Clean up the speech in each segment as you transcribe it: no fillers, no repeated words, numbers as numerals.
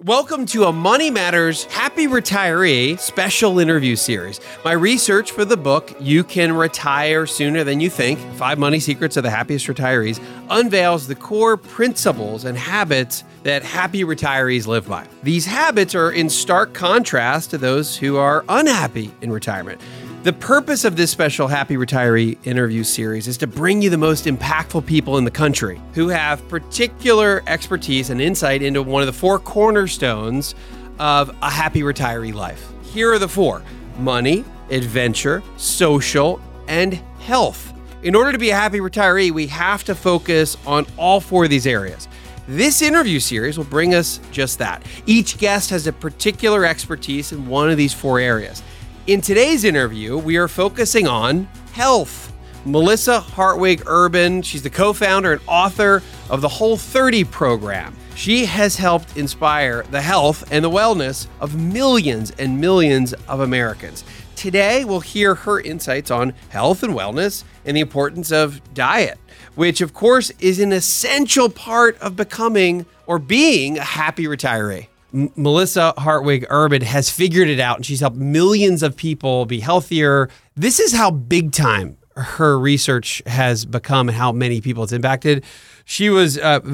Welcome to a Money Matters Happy Retiree special interview series. My research for the book, You Can Retire Sooner Than You Think, 5 Money Secrets of the Happiest Retirees, unveils the core principles and habits that happy retirees live by. These habits are in stark contrast to those who are unhappy in retirement. The purpose of this special Happy Retiree interview series is to bring you the most impactful people in the country who have particular expertise and insight into one of the 4 cornerstones of a happy retiree life. Here are the 4: money, adventure, social, and health. In order to be a happy retiree, we have to focus on all 4 of these areas. This interview series will bring us just that. Each guest has a particular expertise in one of these 4 areas. In today's interview, we are focusing on health. Melissa Hartwig Urban, she's the co-founder and author of the Whole30 program. She has helped inspire the health and the wellness of millions and millions of Americans. Today, we'll hear her insights on health and wellness and the importance of diet, which of course is an essential part of becoming or being a happy retiree. Melissa Hartwig Urban has figured it out, and she's helped millions of people be healthier. This is how big time her research has become and how many people it's impacted. She was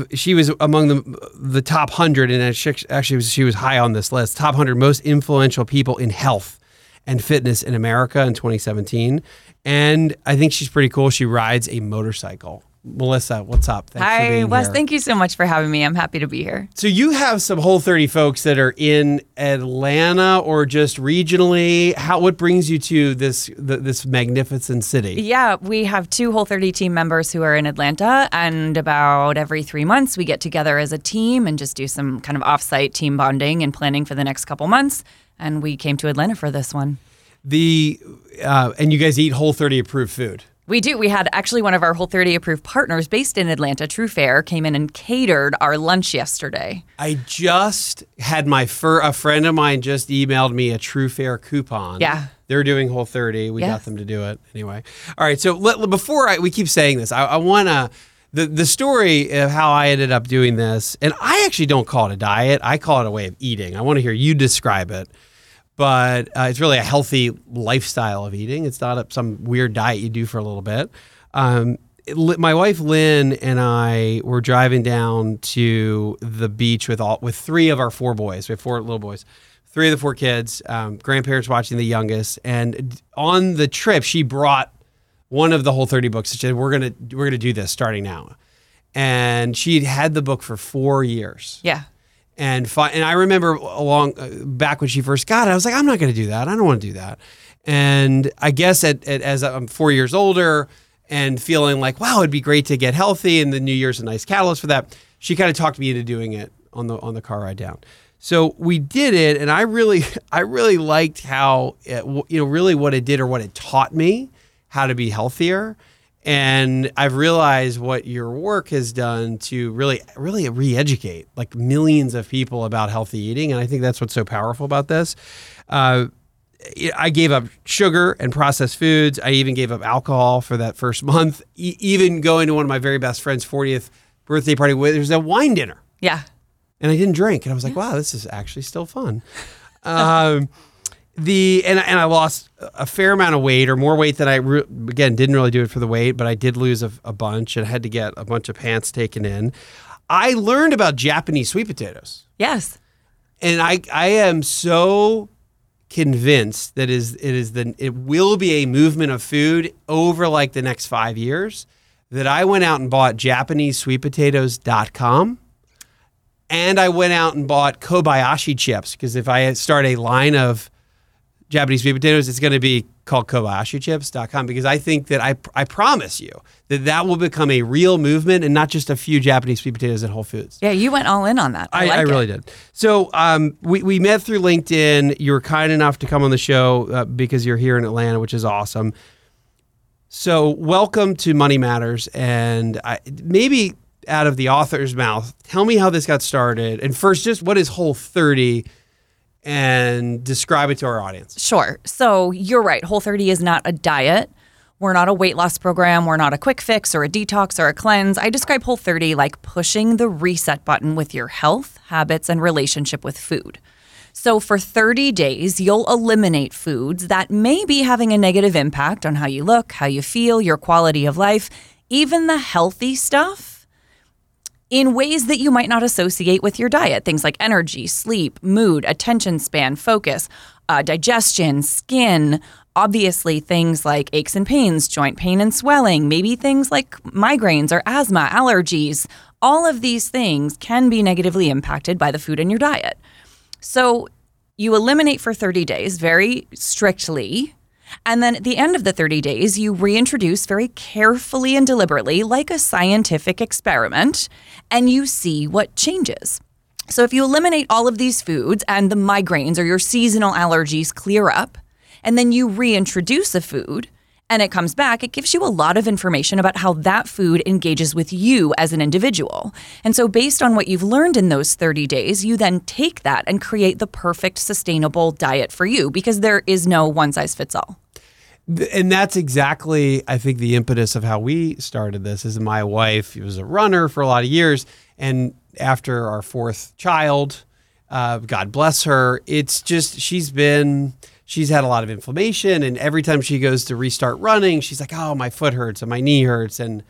among the top 100, and she was high on this list, top 100 most influential people in health and fitness in America in 2017. And I think she's pretty cool. She rides a motorcycle. Melissa, what's up? Thanks for being Wes, here. Thank you so much for having me. I'm happy to be here. So you have some Whole30 folks that are in Atlanta or just regionally. What brings you to this magnificent city? Yeah, we have 2 Whole30 team members who are in Atlanta, and about every 3 months we get together as a team and just do some kind of off-site team bonding and planning for the next couple months. And we came to Atlanta for this one. And you guys eat Whole30 approved food. We do. We had actually one of our Whole30 approved partners based in Atlanta, True Fare, came in and catered our lunch yesterday. I just had a friend of mine just emailed me a True Fare coupon. Yeah. They're doing Whole30. We got them to do it anyway. All right. So we keep saying this, I want to, the story of how I ended up doing this, and I actually don't call it a diet. I call it a way of eating. I want to hear you describe it. But it's really a healthy lifestyle of eating. It's not some weird diet you do for a little bit. My wife Lynn and I were driving down to the beach with 3 of our 4 boys. We have 4 little boys, 3 of the 4 kids. Grandparents watching the youngest, and on the trip she brought one of the Whole30 books. She said, "We're gonna do this starting now," and she'd had the book for 4 years. Yeah. And I remember back when she first got it, I was like, I'm not going to do that. I don't want to do that. And I guess as I'm 4 years older and feeling like, wow, it'd be great to get healthy, and the New Year's a nice catalyst for that, she kind of talked me into doing it on the car ride down. So we did it, and I really liked how really what it did, or what it taught me how to be healthier. And I've realized what your work has done to really re-educate like millions of people about healthy eating. And I think that's what's so powerful about this. I gave up sugar and processed foods. I even gave up alcohol for that first month, even going to one of my very best friend's 40th birthday party where there's a wine dinner. Yeah. And I didn't drink. And I was like, wow, this is actually still fun. And I lost a fair amount of weight, or more weight than again, didn't really do it for the weight, but I did lose a bunch and had to get a bunch of pants taken in. I learned about Japanese sweet potatoes. Yes. And I am so convinced that it will be a movement of food over like the next 5 years, that I went out and bought JapaneseSweetPotatoes.com. And I went out and bought Kobayashi chips, because if I start a line of Japanese sweet potatoes, it's going to be called KobayashiChips.com, because I think that I promise you that will become a real movement, and not just a few Japanese sweet potatoes at Whole Foods. Yeah, you went all in on that. I really did. So we met through LinkedIn. You were kind enough to come on the show because you're here in Atlanta, which is awesome. So welcome to Money Matters, and maybe out of the author's mouth, tell me how this got started. And first, just what is Whole30? And describe it to our audience. Sure. So you're right. Whole30 is not a diet. We're not a weight loss program. We're not a quick fix or a detox or a cleanse. I describe Whole30 like pushing the reset button with your health, habits, and relationship with food. So for 30 days, you'll eliminate foods that may be having a negative impact on how you look, how you feel, your quality of life, even the healthy stuff, in ways that you might not associate with your diet. Things like energy, sleep, mood, attention span, focus, digestion, skin, obviously things like aches and pains, joint pain and swelling, maybe things like migraines or asthma, allergies. All of these things can be negatively impacted by the food in your diet. So you eliminate for 30 days very strictly, and then at the end of the 30 days, you reintroduce very carefully and deliberately, like a scientific experiment, and you see what changes. So if you eliminate all of these foods and the migraines or your seasonal allergies clear up, and then you reintroduce a food, and it comes back, it gives you a lot of information about how that food engages with you as an individual. And so based on what you've learned in those 30 days, you then take that and create the perfect sustainable diet for you, because there is no one size fits all. And that's exactly, I think, the impetus of how we started this. Is my wife was a runner for a lot of years, and after our fourth child, God bless her, it's just she's had a lot of inflammation, and every time she goes to restart running, she's like, oh, my foot hurts and my knee hurts. And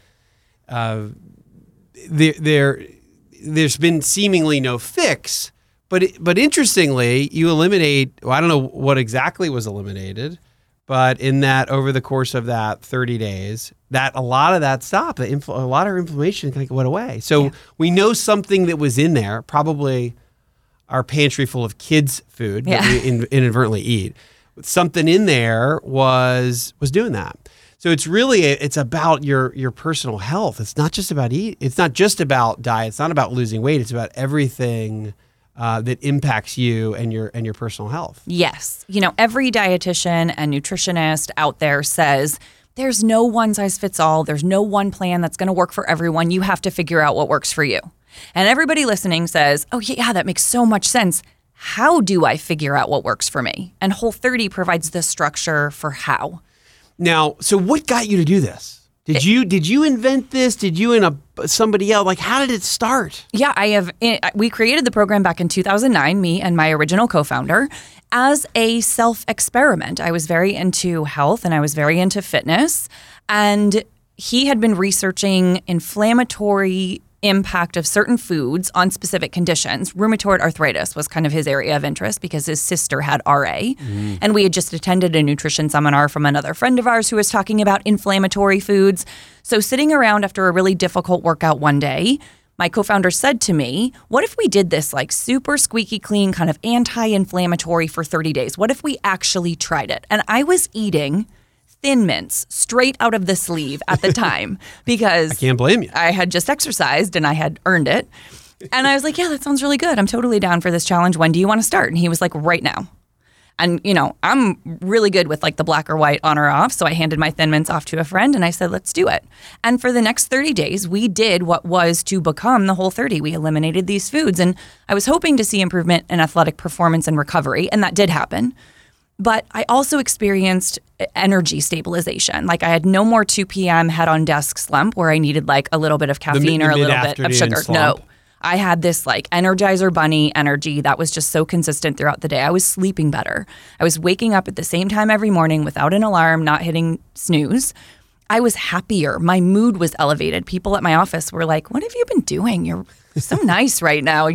there's been seemingly no fix. But interestingly, you eliminate, I don't know what exactly was eliminated, but in that, over the course of that 30 days, that a lot of that stopped. A lot of inflammation kind of went away. So we know something that was in there, probably our pantry full of kids' food that we inadvertently eat. Something in there was doing that. So it's about your personal health. It's not just about eat. It's not just about diet. It's not about losing weight. It's about everything that impacts you and your personal health. Yes. Every dietitian and nutritionist out there says there's no one size fits all. There's no one plan that's going to work for everyone. You have to figure out what works for you. And everybody listening says, oh, yeah, that makes so much sense. How do I figure out what works for me? And Whole30 provides the structure for how. Now, so what got you to do this? Did you invent this? Did you and somebody else? Like, how did it start? Yeah, we created the program back in 2009, me and my original co-founder, as a self-experiment. I was very into health and I was very into fitness. And he had been researching inflammatory impact of certain foods on specific conditions. Rheumatoid arthritis was kind of his area of interest because his sister had RA. And we had just attended a nutrition seminar from another friend of ours who was talking about inflammatory foods. So sitting around after a really difficult workout one day, my co-founder said to me, what if we did this like super squeaky clean kind of anti-inflammatory for 30 days? What if we actually tried it? And I was eating Thin Mints straight out of the sleeve at the time because I can't blame you. I had just exercised and I had earned it. And I was like, yeah, that sounds really good. I'm totally down for this challenge. When do you want to start? And he was like, right now. And, I'm really good with like the black or white on or off. So I handed my Thin Mints off to a friend and I said, let's do it. And for the next 30 days, we did what was to become the Whole30. We eliminated these foods. And I was hoping to see improvement in athletic performance and recovery. And that did happen. But I also experienced energy stabilization. Like I had no more 2 p.m. head on desk slump where I needed like a little bit of caffeine or a little bit of sugar. Slump. No, I had this like Energizer Bunny energy that was just so consistent throughout the day. I was sleeping better. I was waking up at the same time every morning without an alarm, not hitting snooze. I was happier. My mood was elevated. People at my office were like, what have you been doing? You're so nice right now,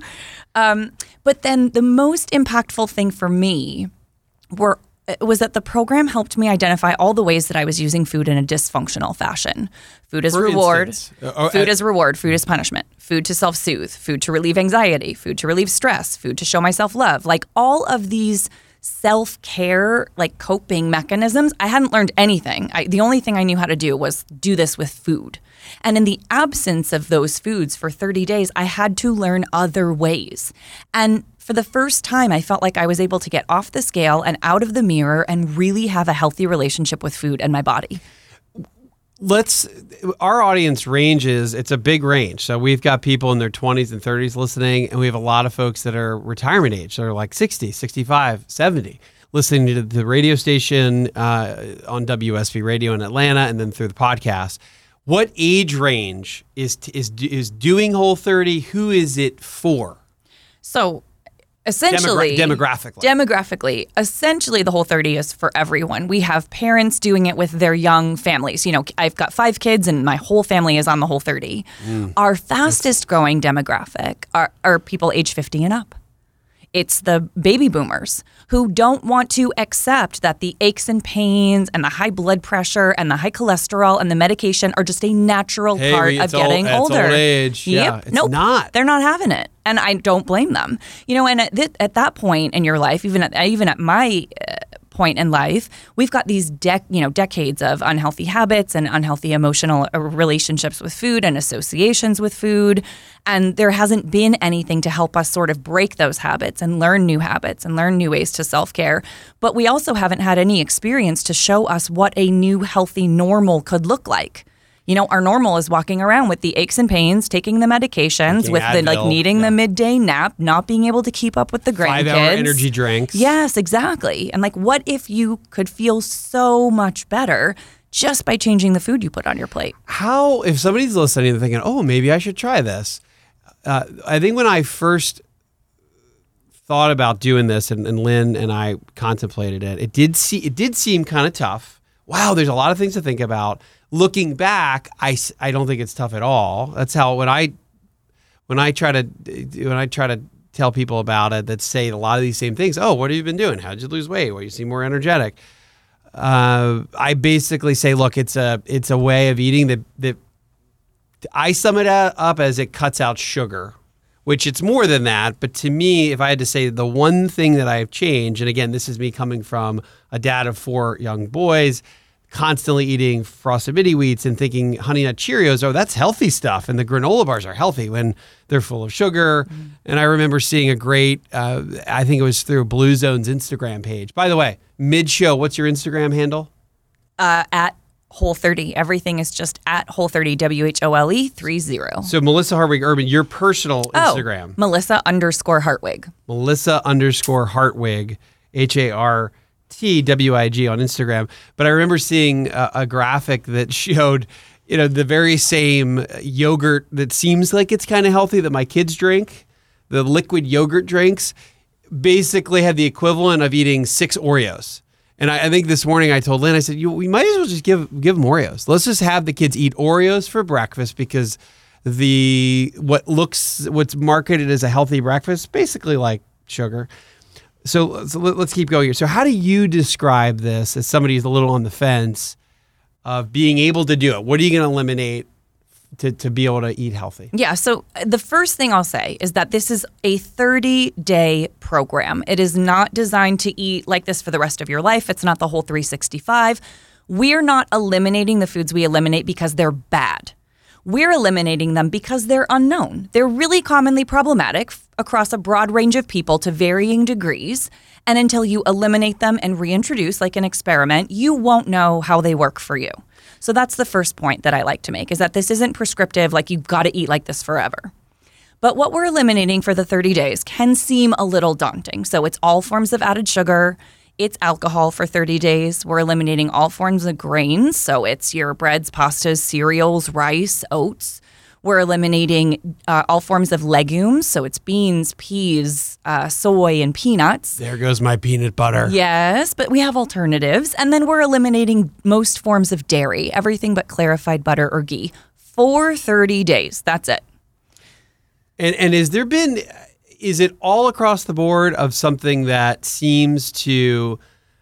But then the most impactful thing for me was that the program helped me identify all the ways that I was using food in a dysfunctional fashion. Food is reward. Food is reward. Food is punishment. Food to self-soothe. Food to relieve anxiety. Food to relieve stress. Food to show myself love. Like all of these self-care, like coping mechanisms, I hadn't learned anything. The only thing I knew how to do was do this with food. And in the absence of those foods for 30 days, I had to learn other ways. And for the first time, I felt like I was able to get off the scale and out of the mirror and really have a healthy relationship with food and my body. Our audience ranges, it's a big range. So we've got people in their 20s and 30s listening, and we have a lot of folks that are retirement age. They're like 60, 65, 70. listening to the radio station on WSB Radio in Atlanta, and then through the podcast. What age range is doing Whole30? Who is it for? So essentially, demographically, essentially the Whole30 is for everyone. We have parents doing it with their young families. You know, I've got 5 kids and my whole family is on the Whole30. Our fastest growing demographic are people age 50 and up. It's the baby boomers who don't want to accept that the aches and pains and the high blood pressure and the high cholesterol and the medication are just a natural part of getting older. It's old age. Yep. Yeah, it's not. They're not having it. And I don't blame them. You know, and at that point in your life, even at my point in life, we've got these decades of unhealthy habits and unhealthy emotional relationships with food and associations with food. And there hasn't been anything to help us sort of break those habits and learn new habits and learn new ways to self-care. But we also haven't had any experience to show us what a new healthy normal could look like. You know, our normal is walking around with the aches and pains, taking the medications, with Advil, needing the midday nap, not being able to keep up with the grandkids. 5-hour energy drinks. Yes, exactly. And what if you could feel so much better just by changing the food you put on your plate? How, if somebody's listening and thinking, oh, maybe I should try this. I think when I first thought about doing this, and Lynn and I contemplated it, it did seem kind of tough. Wow, there's a lot of things to think about. Looking back, I don't think it's tough at all. That's how when I try to tell people about it that say a lot of these same things. Oh, what have you been doing? How did you lose weight? Well, you seem more energetic. I basically say, look, it's a way of eating that I sum it up as it cuts out sugar, which it's more than that. But to me, if I had to say the one thing that I've changed, and again, this is me coming from a dad of 4 young boys, constantly eating Frosted Mini Wheats and thinking Honey Nut Cheerios, oh, that's healthy stuff. And the granola bars are healthy when they're full of sugar. And I remember seeing a great, I think it was through Blue Zone's Instagram page. By the way, mid-show, what's your Instagram handle? At Whole30. Everything is just at Whole30, WHOLE 30. So Melissa Hartwig Urban, your personal Instagram. Melissa_Hartwig. Melissa_Hartwig, HARTWIG on Instagram. But I remember seeing a graphic that showed, the very same yogurt that seems like it's kind of healthy that my kids drink, the liquid yogurt drinks, basically had the equivalent of eating 6 Oreos. And I think this morning I told Lynn, I said, we might as well just give them Oreos. Let's just have the kids eat Oreos for breakfast, because what's marketed as a healthy breakfast, basically like sugar. So let's keep going here. So how do you describe this as somebody who's a little on the fence of being able to do it? What are you going to eliminate to be able to eat healthy? Yeah, so the first thing I'll say is that this is a 30-day program. It is not designed to eat like this for the rest of your life. It's not the whole 365. We're not eliminating the foods we eliminate because they're bad. We're eliminating them because they're unknown. They're really commonly problematic across a broad range of people to varying degrees. And until you eliminate them and reintroduce, like an experiment, you won't know how they work for you. So that's the first point that I like to make, is that this isn't prescriptive, like you've got to eat like this forever. But what we're eliminating for the 30 days can seem a little daunting. So it's all forms of added sugar. It's alcohol for 30 days. We're eliminating all forms of grains. So it's your breads, pastas, cereals, rice, oats. We're eliminating all forms of legumes. So it's beans, peas, soy, and peanuts. There goes my peanut butter. Yes, but we have alternatives. And then we're eliminating most forms of dairy, everything but clarified butter or ghee, for 30 days. That's it. And is it all across the board of something that seems to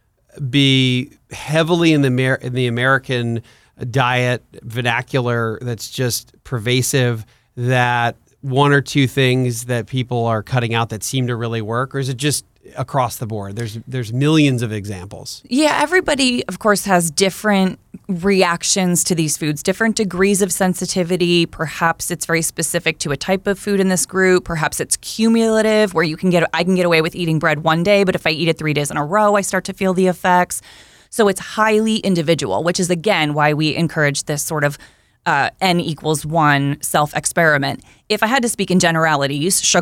be heavily in the American diet vernacular that's just pervasive, that one or two things that people are cutting out that seem to really work? Or is it just across the board? There's millions of examples. Yeah, everybody, of course, has different reactions to these foods, different degrees of sensitivity. Perhaps it's very specific to a type of food in this group. Perhaps it's cumulative, where I can get away with eating bread one day, but if I eat it 3 days in a row, I start to feel the effects. So it's highly individual, which is, again, why we encourage this sort of N=1 self-experiment. If I had to speak in generalities, sugar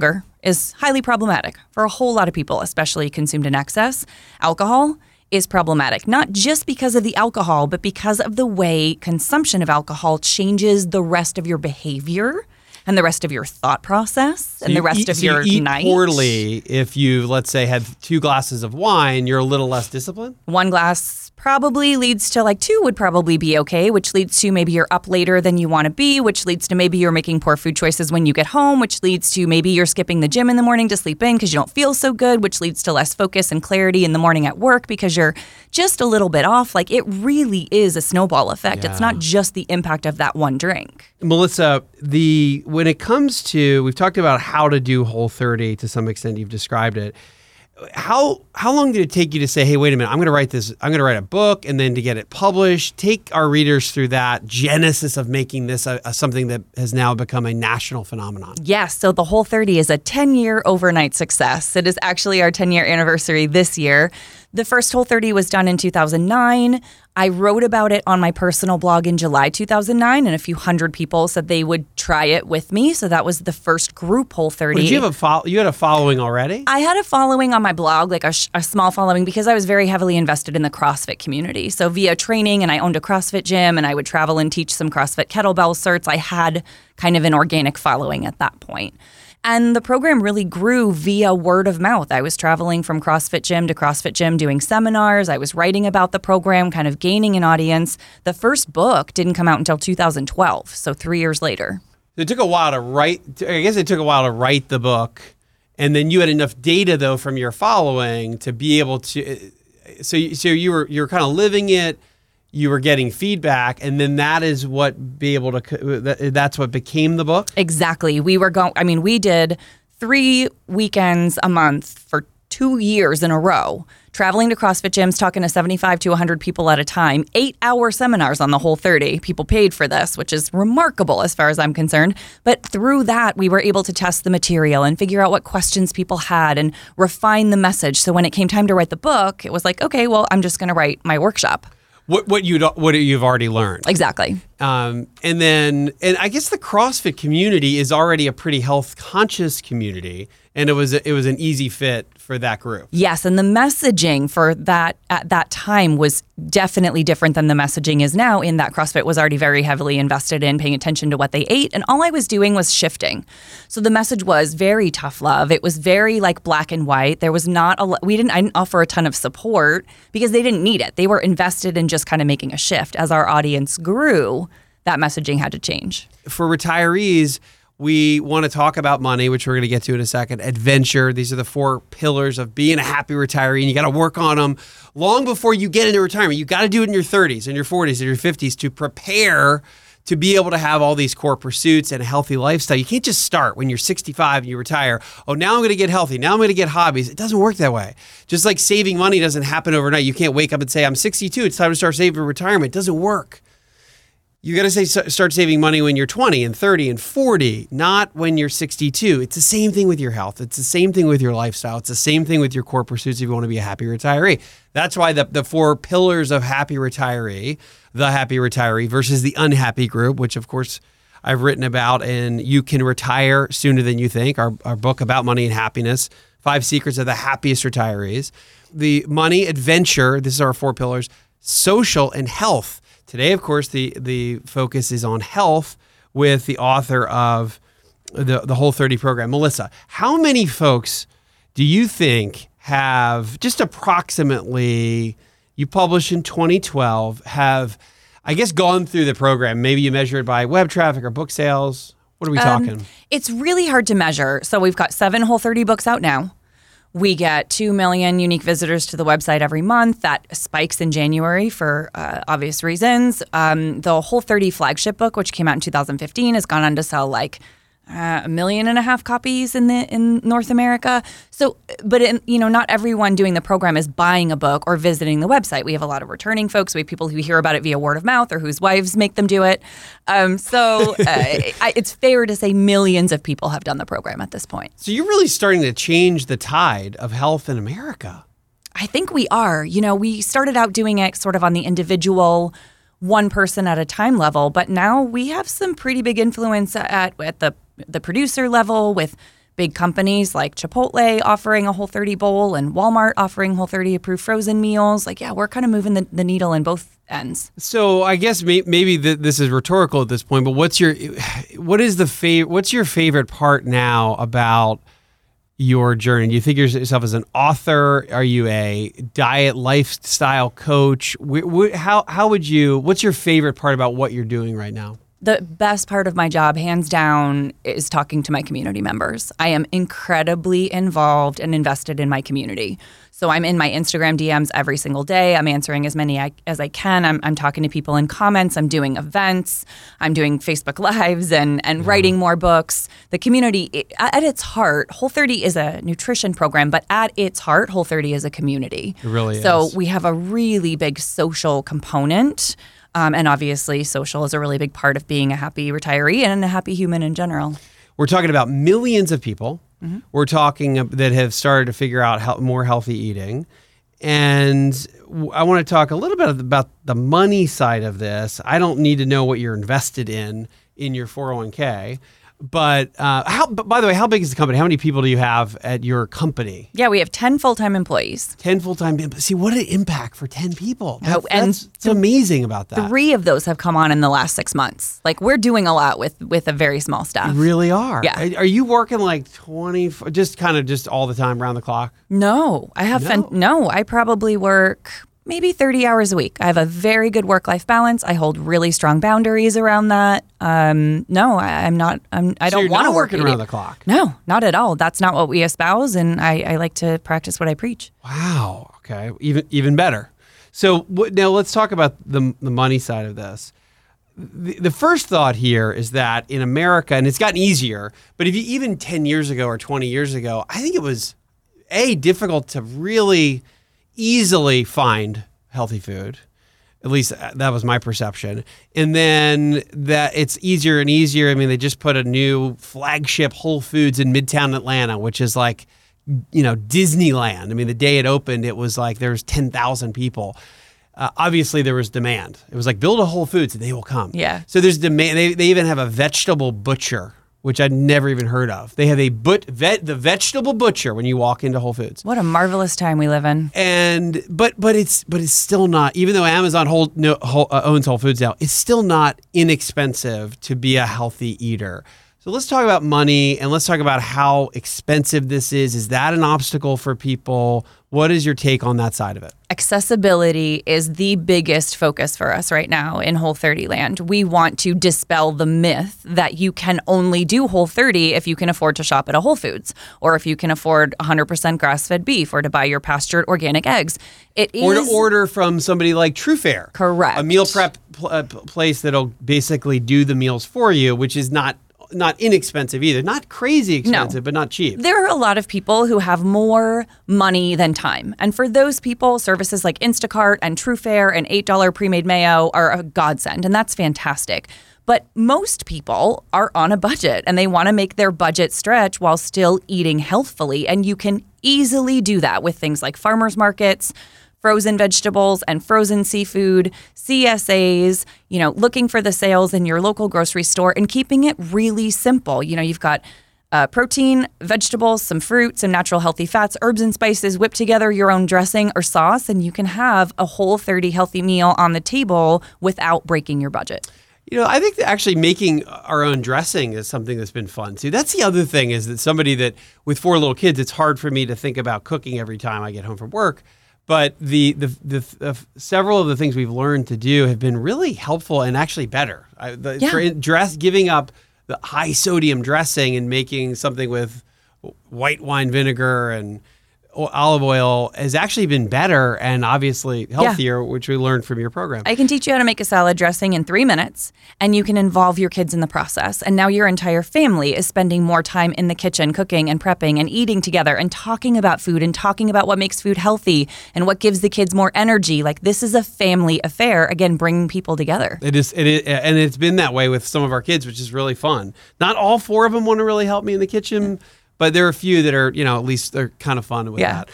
is highly problematic for a whole lot of people, especially consumed in excess. Alcohol is problematic, not just because of the alcohol, but because of the way consumption of alcohol changes the rest of your behavior and the rest of your thought process and the rest of your night. You eat poorly if you, let's say, had 2 glasses of wine, you're a little less disciplined? 1 glass probably leads to, like, 2 would probably be okay, which leads to maybe you're up later than you want to be, which leads to maybe you're making poor food choices when you get home, which leads to maybe you're skipping the gym in the morning to sleep in because you don't feel so good, which leads to less focus and clarity in the morning at work because you're just a little bit off. Like, it really is a snowball effect. Yeah. It's not just the impact of that one drink. Melissa, when it comes to, we've talked about how to do Whole30 to some extent, you've described it. How long did it take you to say, hey, wait a minute, I'm going to write a book, and then to get it published? Take our readers through that genesis of making this something that has now become a national phenomenon. Yes. So the Whole30 is a 10-year overnight success. It is actually our 10-year anniversary this year. The first Whole30 was done in 2009. I wrote about it on my personal blog in July 2009, and a few hundred people said they would try it with me. So that was the first group Whole30. Did you have you had a following already? I had a following on my blog, like a small following, because I was very heavily invested in the CrossFit community. So via training, and I owned a CrossFit gym, and I would travel and teach some CrossFit kettlebell certs. I had kind of an organic following at that point. And the program really grew via word of mouth. I was traveling from CrossFit gym to CrossFit gym doing seminars. I was writing about the program, kind of gaining an audience. The first book didn't come out until 2012, so 3 years later. It took a while to write. I guess it took a while to write the book. And then you had enough data, though, from your following to be able to. So you were kind of living it. You were getting feedback, and then that's what became the book? Exactly. We did 3 weekends a month for 2 years in a row, traveling to CrossFit gyms, talking to 75 to 100 people at a time, 8-hour seminars on the Whole30. People paid for this, which is remarkable as far as I'm concerned. But through that, we were able to test the material and figure out what questions people had and refine the message. So when it came time to write the book, it was like, okay, well, I'm just going to write my workshop. What you've already learned. Exactly. And I guess the CrossFit community is already a pretty health conscious community, and it was an easy fit for that group. Yes, and the messaging for that at that time was definitely different than the messaging is now, in that CrossFit was already very heavily invested in paying attention to what they ate, and all I was doing was shifting. So the message was very tough love. It was very like black and white. There was not I didn't offer a ton of support because they didn't need it. They were invested in just kind of making a shift. As our audience grew, that messaging had to change. For retirees, we want to talk about money, which we're going to get to in a second. Adventure. These are the 4 pillars of being a happy retiree, and you got to work on them long before you get into retirement. You got to do it in your 30s and your 40s and your 50s to prepare to be able to have all these core pursuits and a healthy lifestyle. You can't just start when you're 65 and you retire. Oh, now I'm going to get healthy. Now I'm going to get hobbies. It doesn't work that way. Just like saving money doesn't happen overnight. You can't wake up and say, I'm 62. It's time to start saving for retirement. It doesn't work. You got to start saving money when you're 20 and 30 and 40, not when you're 62. It's the same thing with your health. It's the same thing with your lifestyle. It's the same thing with your core pursuits if you want to be a happy retiree. That's why the 4 pillars of happy retiree, the happy retiree versus the unhappy group, which of course I've written about, and You Can Retire Sooner Than You Think, our book about money and happiness, 5 secrets of the happiest retirees. The money, adventure, this is our 4 pillars, social, and health. Today, of course, the focus is on health with the author of the Whole30 program. Melissa, how many folks do you think have, just approximately, you published in 2012, have, I guess, gone through the program? Maybe you measure it by web traffic or book sales. What are we talking? It's really hard to measure. So we've got 7 Whole30 books out now. We get 2 million unique visitors to the website every month. That spikes in January for obvious reasons. The Whole30 flagship book, which came out in 2015, has gone on to sell like 1.5 million copies in North America. So, but not everyone doing the program is buying a book or visiting the website. We have a lot of returning folks. We have people who hear about it via word of mouth or whose wives make them do it. It's fair to say millions of people have done the program at this point. So you're really starting to change the tide of health in America. I think we are. We started out doing it sort of on the individual, one person at a time level, but now we have some pretty big influence at the producer level with big companies like Chipotle offering a Whole30 bowl and Walmart offering Whole30 approved frozen meals. Like, yeah, we're kind of moving the needle in both ends. So I guess maybe this is rhetorical at this point, but what's your favorite part now about your journey? Do you think of yourself as an author? Are you a diet lifestyle coach? What's your favorite part about what you're doing right now? The best part of my job, hands down, is talking to my community members. I am incredibly involved and invested in my community. So I'm in my Instagram DMs every single day. I'm answering as many as I can. I'm talking to people in comments. I'm doing events. I'm doing Facebook Lives and writing more books. The community, at its heart, Whole30 is a nutrition program, but at its heart, Whole30 is a community. It really is. So we have a really big social component. And obviously, social is a really big part of being a happy retiree and a happy human in general. We're talking about millions of people. Mm-hmm. We're talking that have started to figure out more healthy eating. And I want to talk a little bit about the money side of this. I don't need to know what you're invested in your 401k. But by the way, how big is the company? How many people do you have at your company? Yeah, we have 10 full-time employees. 10 full-time. See, what an impact for 10 people. That's amazing about that. 3 of those have come on in the last 6 months. Like, we're doing a lot with a very small staff. You really are? Yeah. Are you working like 20, just all the time, around the clock? No, I have I probably work maybe 30 hours a week. I have a very good work-life balance. I hold really strong boundaries around that. No, I'm not. I don't want to work around the clock. No, not at all. That's not what we espouse, and I like to practice what I preach. Wow. Okay. Even better. So now let's talk about the money side of this. The first thought here is that in America, and it's gotten easier, but if you even 10 years ago or 20 years ago, I think it was difficult to really easily find healthy food. At least that was my perception. And then that it's easier and easier. I mean, they just put a new flagship Whole Foods in Midtown Atlanta, which is like, Disneyland. I mean, the day it opened, it was like there's 10,000 people. Obviously, there was demand. It was like, build a Whole Foods and they will come. Yeah. So there's demand. They even have a vegetable butcher, which I'd never even heard of. They have the vegetable butcher when you walk into Whole Foods. What a marvelous time we live in. And but it's still not, even though Amazon owns Whole Foods now, it's still not inexpensive to be a healthy eater. So let's talk about money and let's talk about how expensive this is. Is that an obstacle for people? What is your take on that side of it? Accessibility is the biggest focus for us right now in Whole30 land. We want to dispel the myth that you can only do Whole30 if you can afford to shop at a Whole Foods, or if you can afford 100% grass-fed beef, or to buy your pastured organic eggs. Or to order from somebody like True Fare. Correct. A meal prep place that'll basically do the meals for you, which is not inexpensive either. Not crazy expensive, but not cheap. There are a lot of people who have more money than time. And for those people, services like Instacart and True Fare and $8 pre-made mayo are a godsend, and that's fantastic. But most people are on a budget, and they want to make their budget stretch while still eating healthfully. And you can easily do that with things like farmers markets, frozen vegetables and frozen seafood, CSAs, looking for the sales in your local grocery store and keeping it really simple. You've got protein, vegetables, some fruit, some natural healthy fats, herbs and spices, whip together your own dressing or sauce, and you can have a Whole30 healthy meal on the table without breaking your budget. I think that actually making our own dressing is something that's been fun too. That's the other thing, is that somebody that with 4 little kids, it's hard for me to think about cooking every time I get home from work. But the several of the things we've learned to do have been really helpful and actually better. Giving up the high sodium dressing and making something with white wine vinegar and olive oil has actually been better and obviously healthier, which we learned from your program. I can teach you how to make a salad dressing in 3 minutes, and you can involve your kids in the process. And now your entire family is spending more time in the kitchen cooking and prepping and eating together and talking about food and talking about what makes food healthy and what gives the kids more energy. Like, this is a family affair, again, bringing people together. It is, and it's been that way with some of our kids, which is really fun. Not all 4 of them want to really help me in the kitchen, but there are a few that are, at least they're kind of fun with that.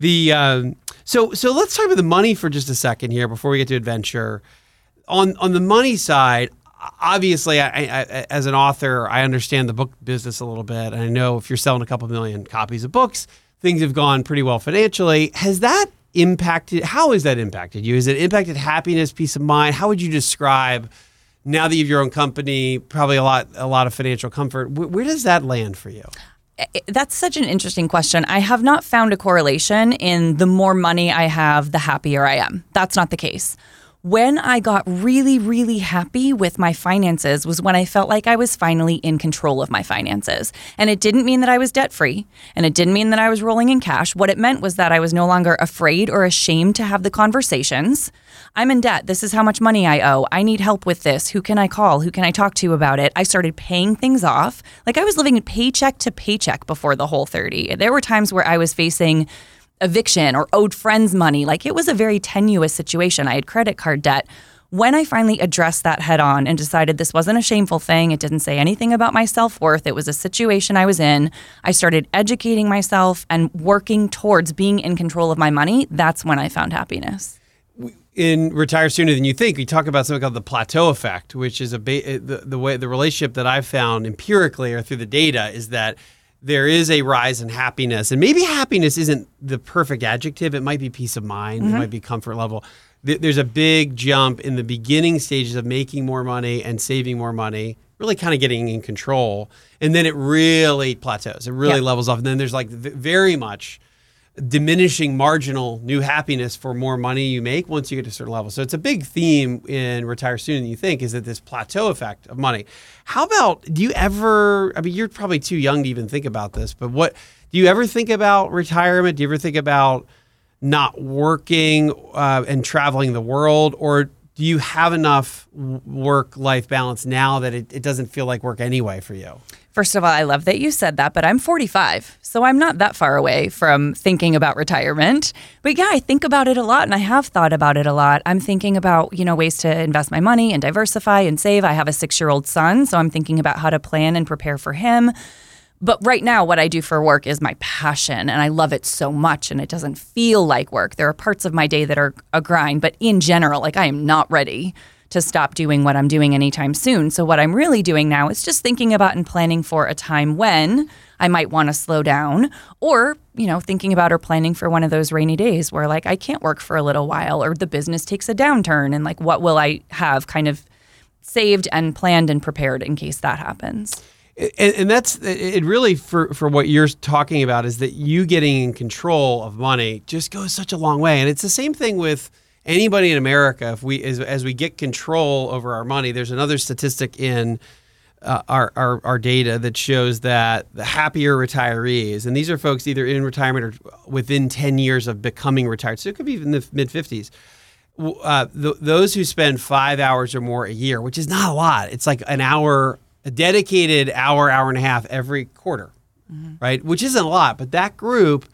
So let's talk about the money for just a second here before we get to adventure. On the money side, obviously, I, as an author, I understand the book business a little bit. And I know if you're selling a couple million copies of books, things have gone pretty well financially. Has that impacted, how has that impacted you? Has it impacted happiness, peace of mind? How would you describe, now that you have your own company, probably a lot of financial comfort, where does that land for you? That's such an interesting question. I have not found a correlation in the more money I have, the happier I am. That's not the case. When I got really, really happy with my finances was when I felt like I was finally in control of my finances. And it didn't mean that I was debt-free, and it didn't mean that I was rolling in cash. What it meant was that I was no longer afraid or ashamed to have the conversations. I'm in debt. This is how much money I owe. I need help with this. Who can I call? Who can I talk to about it? I started paying things off. Like I was living paycheck to paycheck before the Whole30. There were times where I was facing eviction or owed friends money. Like it was a very tenuous situation. I had credit card debt. When I finally addressed that head on and decided this wasn't a shameful thing, it didn't say anything about my self-worth, it was a situation I was in, I started educating myself and working towards being in control of my money. That's when I found happiness. In Retire Sooner Than You Think, we talk about something called the plateau effect, which is the relationship that I've found empirically or through the data is that there is a rise in happiness. And maybe happiness isn't the perfect adjective. It might be peace of mind. It might be comfort level. There's a big jump in the beginning stages of making more money and saving more money, really kind of getting in control. And then it really plateaus. It really levels off. And then there's like very much diminishing marginal new happiness for more money you make once you get to a certain level. So it's a big theme in Retire Sooner Than You Think is that this plateau effect of money. How about, do you ever, I mean, you're probably too young to even think about this, but do you ever think about retirement? Do you ever think about not working and traveling the world? Or do you have enough work-life balance now that it doesn't feel like work anyway for you? First of all, I love that you said that, but I'm 45, so I'm not that far away from thinking about retirement. But yeah, I think about it a lot, and I have thought about it a lot. I'm thinking about, ways to invest my money and diversify and save. I have a 6-year-old son, so I'm thinking about how to plan and prepare for him. But right now, what I do for work is my passion, and I love it so much, and it doesn't feel like work. There are parts of my day that are a grind, but in general, I am not ready to stop doing what I'm doing anytime soon. So what I'm really doing now is just thinking about and planning for a time when I might want to slow down, or, thinking about or planning for one of those rainy days where I can't work for a little while, or the business takes a downturn, and what will I have kind of saved and planned and prepared in case that happens. And that's it really for what you're talking about is that you getting in control of money just goes such a long way. And it's the same thing with anybody in America. If we, as we get control over our money, there's another statistic in our data that shows that the happier retirees, and these are folks either in retirement or within 10 years of becoming retired, so it could be in the mid-50s, those who spend 5 hours or more a year, which is not a lot. It's like an hour, a dedicated hour and a half every quarter, right? Which isn't a lot, but that group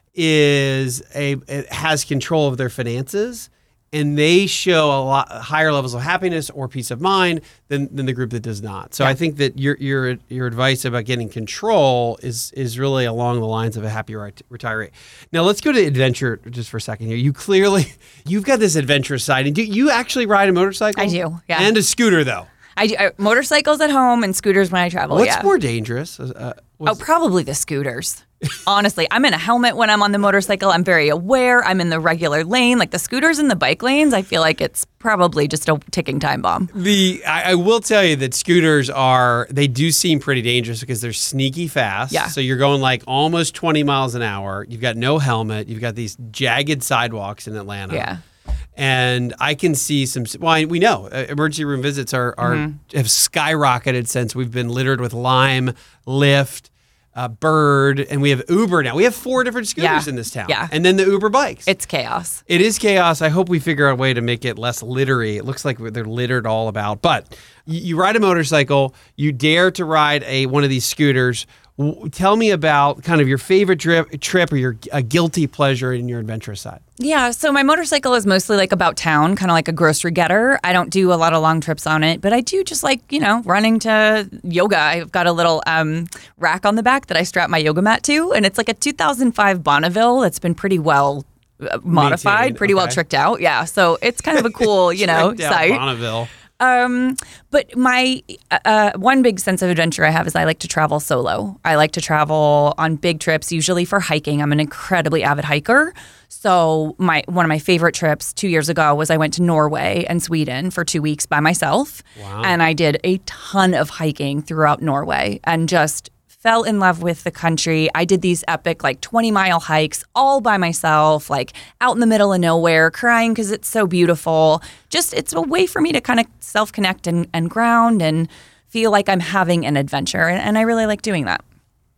it has control of their finances, and they show a lot higher levels of happiness or peace of mind than the group that does not. So I think that your advice about getting control is really along the lines of a happy retiree. Now let's go to adventure just for a second here. You've got this adventurous side. And do you actually ride a motorcycle? I do, yeah. And a scooter though. I do motorcycles at home and scooters when I travel. What's more dangerous? Probably the scooters. Honestly, I'm in a helmet when I'm on the motorcycle. I'm very aware. I'm in the regular lane. Like the scooters and the bike lanes, I feel like it's probably just a ticking time bomb. I will tell you that scooters they do seem pretty dangerous because they're sneaky fast. Yeah. So you're going almost 20 miles an hour. You've got no helmet. You've got these jagged sidewalks in Atlanta. Yeah. And I can see we know emergency room visits have skyrocketed since we've been littered with Lime, Lyft, Bird, and we have Uber now. We have 4 different scooters in this town. Yeah. And then the Uber bikes. It's chaos. It is chaos. I hope we figure out a way to make it less littery. It looks like they're littered all about. But you ride a motorcycle. You dare to ride one of these scooters. Tell me about kind of your favorite trip or your guilty pleasure in your adventurous side. Yeah, so my motorcycle is mostly about town, kind of like a grocery getter. I don't do a lot of long trips on it, but I do just running to yoga. I've got a little rack on the back that I strap my yoga mat to, and it's like a 2005 Bonneville that's been pretty well modified, pretty well tricked out. Yeah, so it's kind of a cool, sight. Bonneville. But my one big sense of adventure I have is I like to travel solo. I like to travel on big trips, usually for hiking. I'm an incredibly avid hiker. So one of my favorite trips 2 years ago was I went to Norway and Sweden for 2 weeks by myself. Wow. And I did a ton of hiking throughout Norway and just fell in love with the country. I did these epic 20-mile hikes all by myself, out in the middle of nowhere, crying because it's so beautiful. Just it's a way for me to kind of self-connect and ground and feel like I'm having an adventure. And I really like doing that.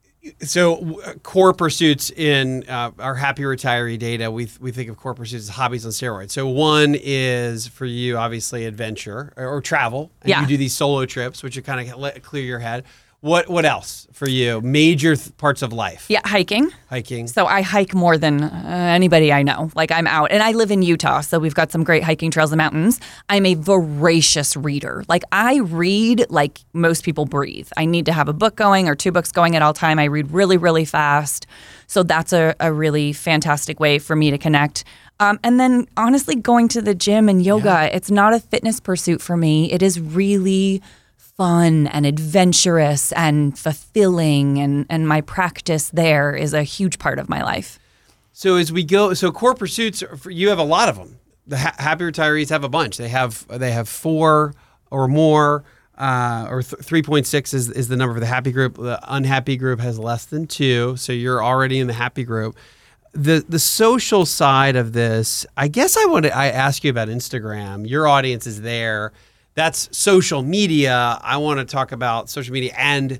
So core pursuits in our happy retiree data, we think of core pursuits as hobbies on steroids. So one is for you, obviously, adventure or travel. And Yeah. You do these solo trips, which you kind of let clear your head. What else for you? Major parts of life? Yeah, hiking. Hiking. So I hike more than anybody I know. I'm out. And I live in Utah, so we've got some great hiking trails and mountains. I'm a voracious reader. I read like most people breathe. I need to have a book going or 2 books going at all time. I read really, really fast. So that's a really fantastic way for me to connect. And then honestly, going to the gym and yoga, it's not a fitness pursuit for me. It is really fun and adventurous and fulfilling, and my practice there is a huge part of my life. So as we go, core pursuits, you have a lot of them. The happy retirees have a bunch. They have 4 or more, or 3.6 is the number for the happy group. The unhappy group has less than 2, so you're already in the happy group. The social side of this, I guess I ask you about Instagram. Your audience is there. That's social media. I want to talk about social media and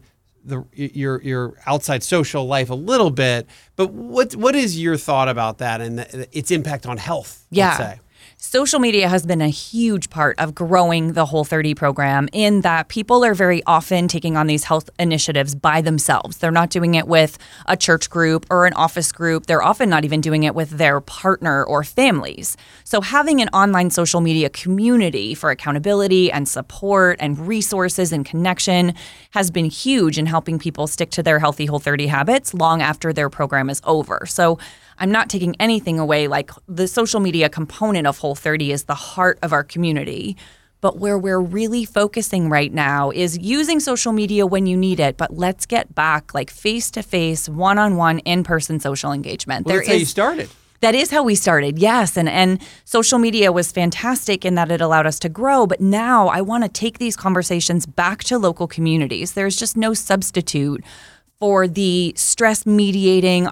your outside social life a little bit. But what is your thought about that and its impact on health? Yeah. Let's say? Social media has been a huge part of growing the Whole30 program in that people are very often taking on these health initiatives by themselves. They're not doing it with a church group or an office group. They're often not even doing it with their partner or families. So having an online social media community for accountability and support and resources and connection has been huge in helping people stick to their healthy Whole30 habits long after their program is over. So I'm not taking anything away. The social media component of Whole30 is the heart of our community. But where we're really focusing right now is using social media when you need it. But let's get back face-to-face, one-on-one, in-person social engagement. Well, that's how you started. That is how we started, yes. And social media was fantastic in that it allowed us to grow. But now I want to take these conversations back to local communities. There's just no substitute for the stress-mediating,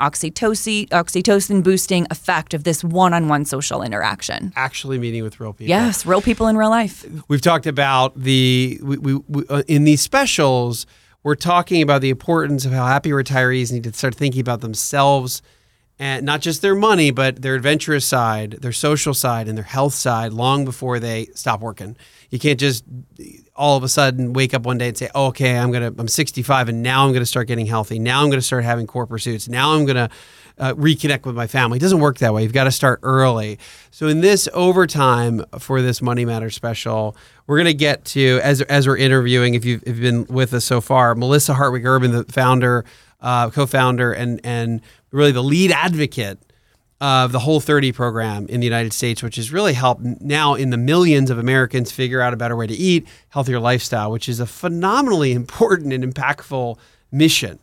oxytocin-boosting effect of this one-on-one social interaction. Actually meeting with real people. Yes, real people in real life. We've talked about we in these specials, we're talking about the importance of how happy retirees need to start thinking about themselves and not just their money, but their adventurous side, their social side, and their health side long before they stop working. You can't just all of a sudden wake up one day and say, oh, okay, I'm 65 and now I'm going to start getting healthy. Now I'm going to start having core pursuits. Now I'm going to reconnect with my family. It doesn't work that way. You've got to start early. So in this overtime for this Money Matters special, we're going to get to, as we're interviewing, if you've been with us so far, Melissa Hartwig Urban, the founder, co-founder, and really the lead advocate of the Whole30 program in the United States, which has really helped now in the millions of Americans figure out a better way to eat, healthier lifestyle, which is a phenomenally important and impactful mission.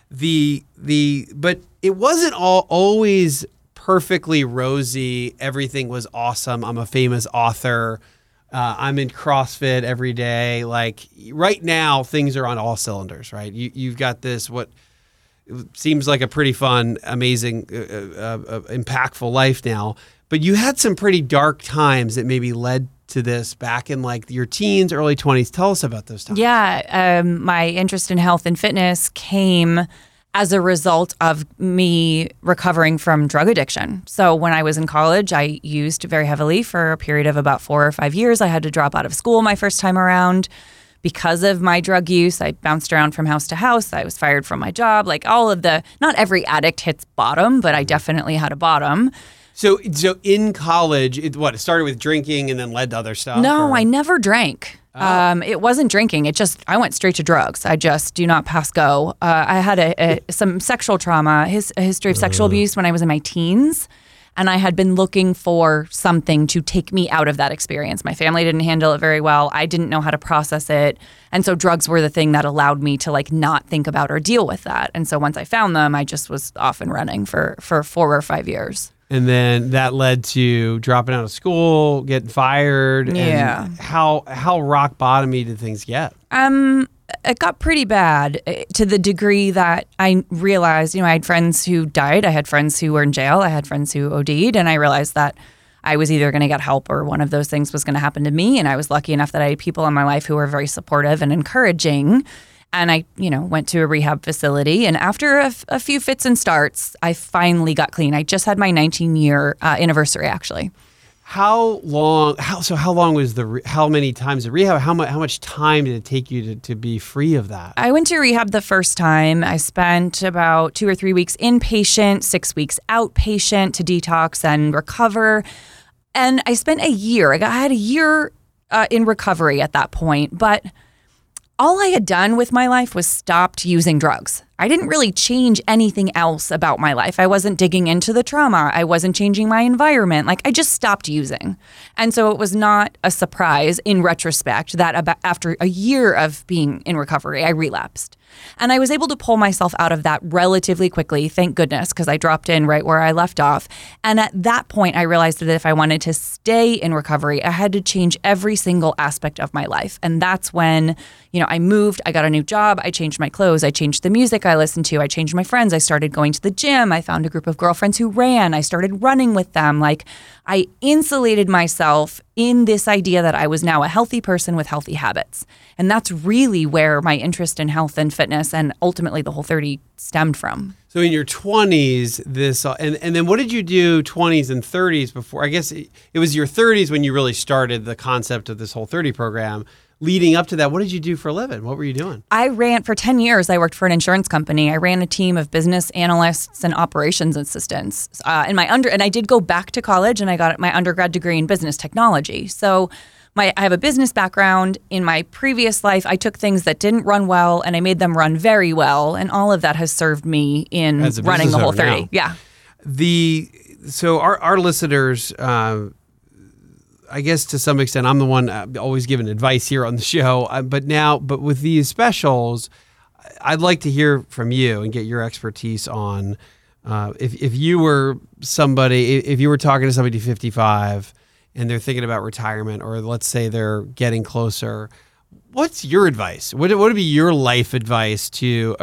But it wasn't always perfectly rosy. Everything was awesome. I'm a famous author. I'm in CrossFit every day. Right now, things are on all cylinders, right? You've got this, what seems like a pretty fun, amazing, impactful life now. But you had some pretty dark times that maybe led to this back in your teens, early 20s. Tell us about those times. Yeah, my interest in health and fitness came as a result of me recovering from drug addiction. So when I was in college, I used very heavily for a period of about 4 or 5 years. I had to drop out of school my first time around. Because of my drug use, I bounced around from house to house. I was fired from my job. Not every addict hits bottom, but I definitely had a bottom. So in college, it started with drinking and then led to other stuff? No, I never drank. Oh. It wasn't drinking. I went straight to drugs. I just do not pass go. I had some sexual trauma, a history of sexual abuse when I was in my teens. And I had been looking for something to take me out of that experience. My family didn't handle it very well. I didn't know how to process it. And so drugs were the thing that allowed me to like not think about or deal with that. And so once I found them, I just was off and running for 4 or 5 years. And then that led to dropping out of school, getting fired. Yeah. And how rock bottomy did things get? It got pretty bad to the degree that I realized, I had friends who died. I had friends who were in jail. I had friends who OD'd. And I realized that I was either going to get help or one of those things was going to happen to me. And I was lucky enough that I had people in my life who were very supportive and encouraging. And I, went to a rehab facility. And after a few fits and starts, I finally got clean. I just had my 19-year anniversary, actually. How long was how many times the rehab? How much time did it take you to be free of that? I went to rehab the first time. I spent about 2 or 3 weeks inpatient, 6 weeks outpatient to detox and recover. And I spent a year. I had a year in recovery at that point. But all I had done with my life was stopped using drugs. I didn't really change anything else about my life. I wasn't digging into the trauma. I wasn't changing my environment. I just stopped using. And so it was not a surprise in retrospect that after a year of being in recovery, I relapsed. And I was able to pull myself out of that relatively quickly, thank goodness, because I dropped in right where I left off. And at that point, I realized that if I wanted to stay in recovery, I had to change every single aspect of my life. And that's when, I moved, I got a new job, I changed my clothes, I changed the music I listened to, I changed my friends, I started going to the gym, I found a group of girlfriends who ran, I started running with them. I insulated myself in this idea that I was now a healthy person with healthy habits. And that's really where my interest in health and fitness and ultimately the Whole30 stemmed from. So in your 20s, and then what did you do 20s and 30s before? I guess it was your 30s when you really started the concept of this Whole30 program. Leading up to that, what did you do for a living? What were you doing? I ran for 10 years. I worked for an insurance company. I ran a team of business analysts and operations assistants. And I did go back to college and I got my undergrad degree in business technology. So I have a business background. In my previous life, I took things that didn't run well and I made them run very well. And all of that has served me in running the Whole30. Yeah. So our listeners, I guess to some extent, I'm the one always giving advice here on the show. But with these specials, I'd like to hear from you and get your expertise on if you were somebody, if you were talking to somebody 55 and they're thinking about retirement, or let's say they're getting closer, what's your advice? What would be your life advice to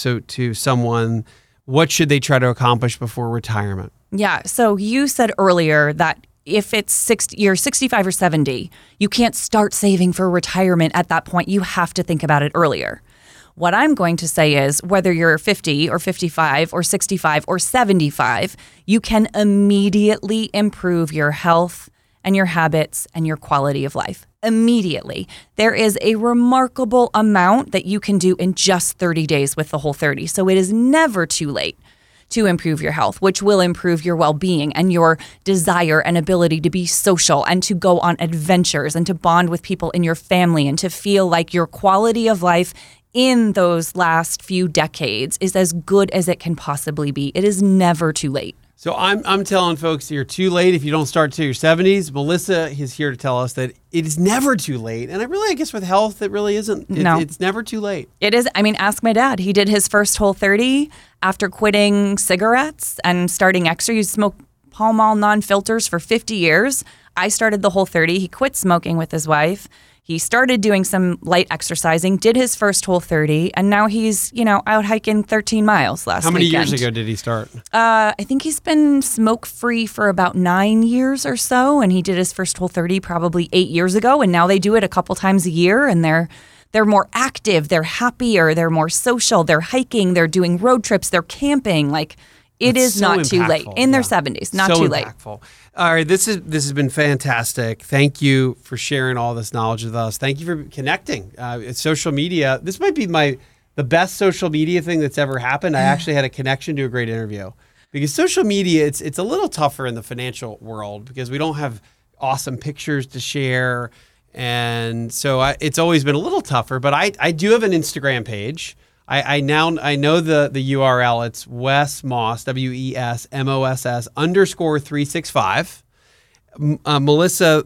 someone? What should they try to accomplish before retirement? Yeah. So you said earlier that if you're 65 or 70, you can't start saving for retirement at that point. You have to think about it earlier. What I'm going to say is whether you're 50 or 55 or 65 or 75, you can immediately improve your health and your habits and your quality of life. Immediately. There is a remarkable amount that you can do in just 30 days with the Whole30. So it is never too late to improve your health, which will improve your well-being and your desire and ability to be social and to go on adventures and to bond with people in your family and to feel like your quality of life in those last few decades is as good as it can possibly be. It is never too late. So I'm telling folks you're too late if you don't start till your 70s. Melissa is here to tell us that it is never too late. And I guess with health, it really isn't. It's never too late. It is. I mean, ask my dad. He did his first Whole30 after quitting cigarettes and starting exercise. He smoked Pall Mall non-filters for 50 years. I started the Whole30. He quit smoking with his wife. He started doing some light exercising, did his first Whole30, and now he's, out hiking 13 miles last weekend. How many years ago did he start? I think he's been smoke-free for about 9 years or so, and he did his first Whole30 probably 8 years ago, and now they do it a couple times a year, and they're more active, they're happier, they're more social, they're hiking, they're doing road trips, they're camping. It is so not too late. In their 70s, not too late. All right, this has been fantastic. Thank you for sharing all this knowledge with us. Thank you for connecting. Social media, this might be the best social media thing that's ever happened. I actually had a connection to a great interview. Because social media, it's a little tougher in the financial world because we don't have awesome pictures to share. And so it's always been a little tougher. But I do have an Instagram page. I know the URL. It's Wes Moss, WESMOSS _365. Melissa,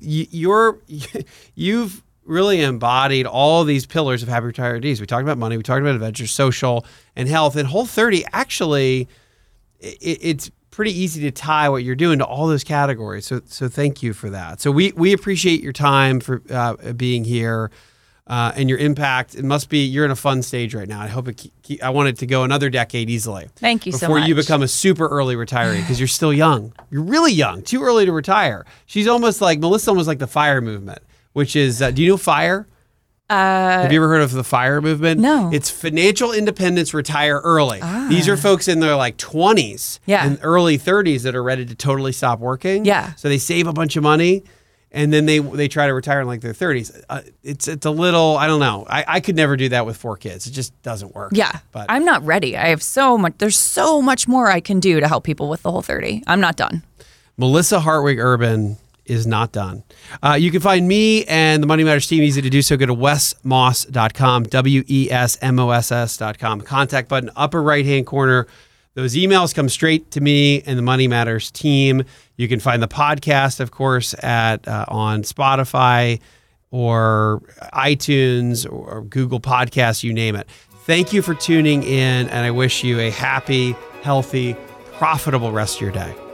you've really embodied all these pillars of Happy Retirees. We talked about money, we talked about adventure, social, and health. And Whole30, actually, it's pretty easy to tie what you're doing to all those categories. So thank you for that. So we appreciate your time for being here. And your impact. It must be, you're in a fun stage right now. I hope I want it to go another decade easily. Thank you so much. Before you become a super early retiree, because you're still young. You're really young, too early to retire. Melissa almost like the FIRE movement, which is, do you know FIRE? Have you ever heard of the FIRE movement? No. It's financial independence, retire early. These are folks in their 20s and early 30s that are ready to totally stop working. Yeah. So they save a bunch of money. And then they try to retire in their 30s. It's a little, I don't know. I could never do that with 4 kids. It just doesn't work. Yeah, but I'm not ready. I have so much. There's so much more I can do to help people with the Whole30. I'm not done. Melissa Hartwig Urban is not done. You can find me and the Money Matters team easy to do so. Go to wesmoss.com, WESMOSS.com. Contact button, upper right-hand corner. Those emails come straight to me and the Money Matters team. You can find the podcast, of course, on Spotify or iTunes or Google Podcasts, you name it. Thank you for tuning in, and I wish you a happy, healthy, profitable rest of your day.